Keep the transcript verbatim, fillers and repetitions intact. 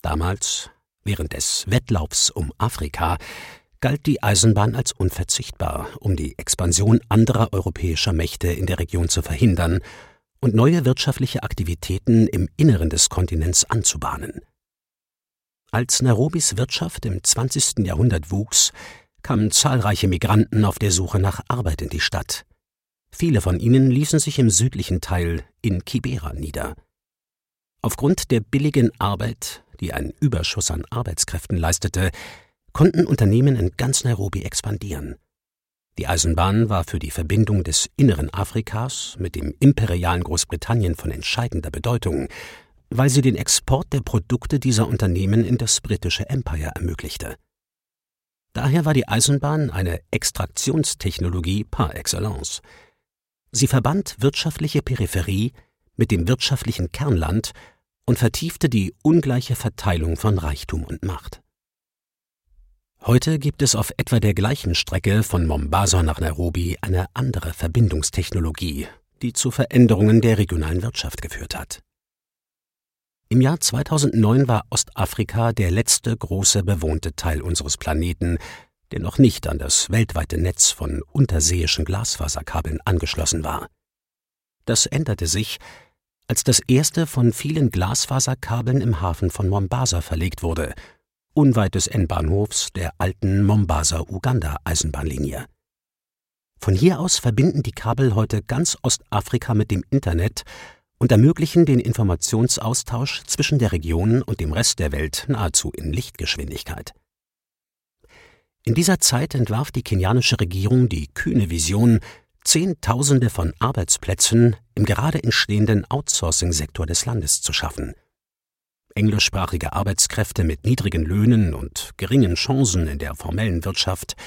Damals, während des Wettlaufs um Afrika, galt die Eisenbahn als unverzichtbar, um die Expansion anderer europäischer Mächte in der Region zu verhindern und neue wirtschaftliche Aktivitäten im Inneren des Kontinents anzubahnen. Als Nairobis Wirtschaft im zwanzigsten Jahrhundert wuchs, kamen zahlreiche Migranten auf der Suche nach Arbeit in die Stadt. Viele von ihnen ließen sich im südlichen Teil in Kibera nieder. Aufgrund der billigen Arbeit, die einen Überschuss an Arbeitskräften leistete, konnten Unternehmen in ganz Nairobi expandieren. Die Eisenbahn war für die Verbindung des inneren Afrikas mit dem imperialen Großbritannien von entscheidender Bedeutung, weil sie den Export der Produkte dieser Unternehmen in das britische Empire ermöglichte. Daher war die Eisenbahn eine Extraktionstechnologie par excellence. Sie verband wirtschaftliche Peripherie mit dem wirtschaftlichen Kernland und vertiefte die ungleiche Verteilung von Reichtum und Macht. Heute gibt es auf etwa der gleichen Strecke von Mombasa nach Nairobi eine andere Verbindungstechnologie, die zu Veränderungen der regionalen Wirtschaft geführt hat. Im Jahr zweitausendneun war Ostafrika der letzte große bewohnte Teil unseres Planeten, der noch nicht an das weltweite Netz von unterseeischen Glasfaserkabeln angeschlossen war. Das änderte sich, als das erste von vielen Glasfaserkabeln im Hafen von Mombasa verlegt wurde, unweit des Endbahnhofs der alten Mombasa-Uganda-Eisenbahnlinie. Von hier aus verbinden die Kabel heute ganz Ostafrika mit dem Internet und ermöglichen den Informationsaustausch zwischen der Region und dem Rest der Welt nahezu in Lichtgeschwindigkeit. In dieser Zeit entwarf die kenianische Regierung die kühne Vision, Zehntausende von Arbeitsplätzen im gerade entstehenden Outsourcing-Sektor des Landes zu schaffen. Englischsprachige Arbeitskräfte mit niedrigen Löhnen und geringen Chancen in der formellen Wirtschaft